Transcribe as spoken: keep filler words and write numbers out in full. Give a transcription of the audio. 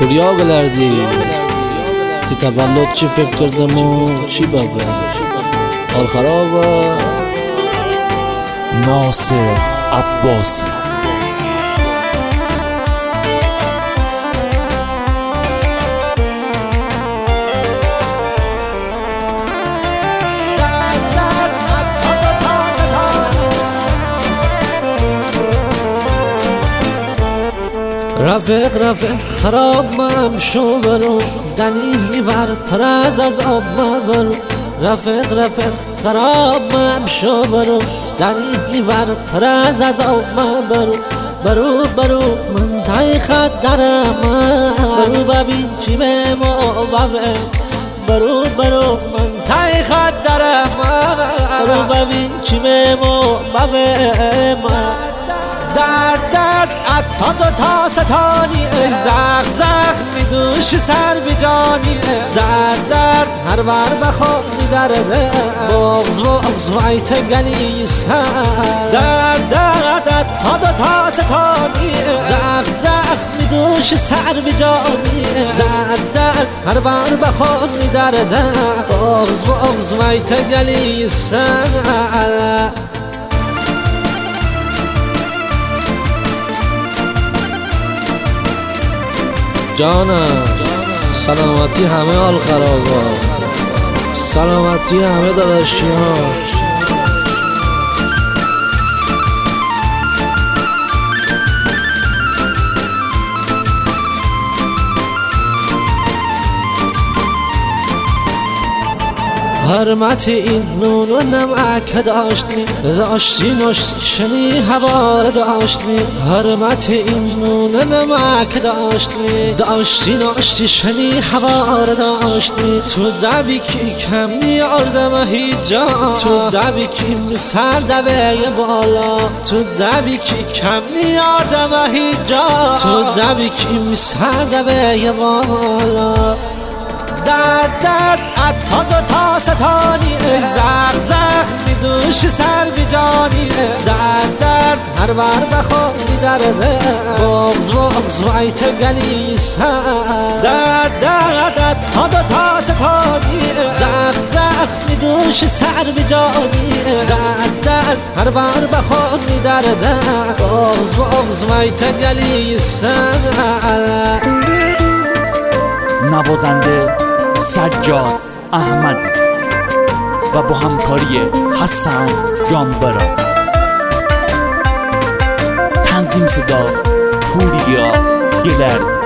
Rüya gelerdi. Ti tavallud çi fikr kırdım o çi baba. Al خرابه. ناصر عباسی. رفیق رفیق خراب من شو برو دنی ور پرز از آب من برو رفیق رفیق خراب من شو برو دنی ور پرز از آب من برو برو برو من تای خط درم برو ببین چی به ما ببین برو برو من تای خط درم برو ببین چی به ما ببین درد درد عطا دو تا ستانی زخ زخ میدوش سر بیجانی درد درد هر بر بخوابی درده بغز بغز وایت گلی سر درد درد عطا دو تا ستانی زخ زخ میدوش سر بیجانی درد درد هر بر بخوابی درده بغز بغز وایت گلی سر جانم سلامتی همه حال خرابه سلامتی همه داداشی ها حرمت این نون و نمک داشتی داشتی نشتی شنی هوار داشتی حرمت این نون و نمک داشتی داشتی نشتی شنی هوار داشتی تو دوی کی کم نیاردم هیچ جا تو دوی کی سر دوی بالا تو دوی کی کم نیاردم هیچ جا تو دوی کی سر دوی بالا درد درد عطا دو تا ستانی زخ زخ میدوش سر بیجانی درد درد هر بر بخوابی درده بغز بغز وایت گلی سر درد درد عطا دو تا ستانی زخ زخ میدوش سر بیجانی درد درد هر بر بخوابی درده بغز بغز وایت گلی سر نوازنده سجاد احمد و با همکاری حسن جانبرا تنظیم صدا پوریا گلر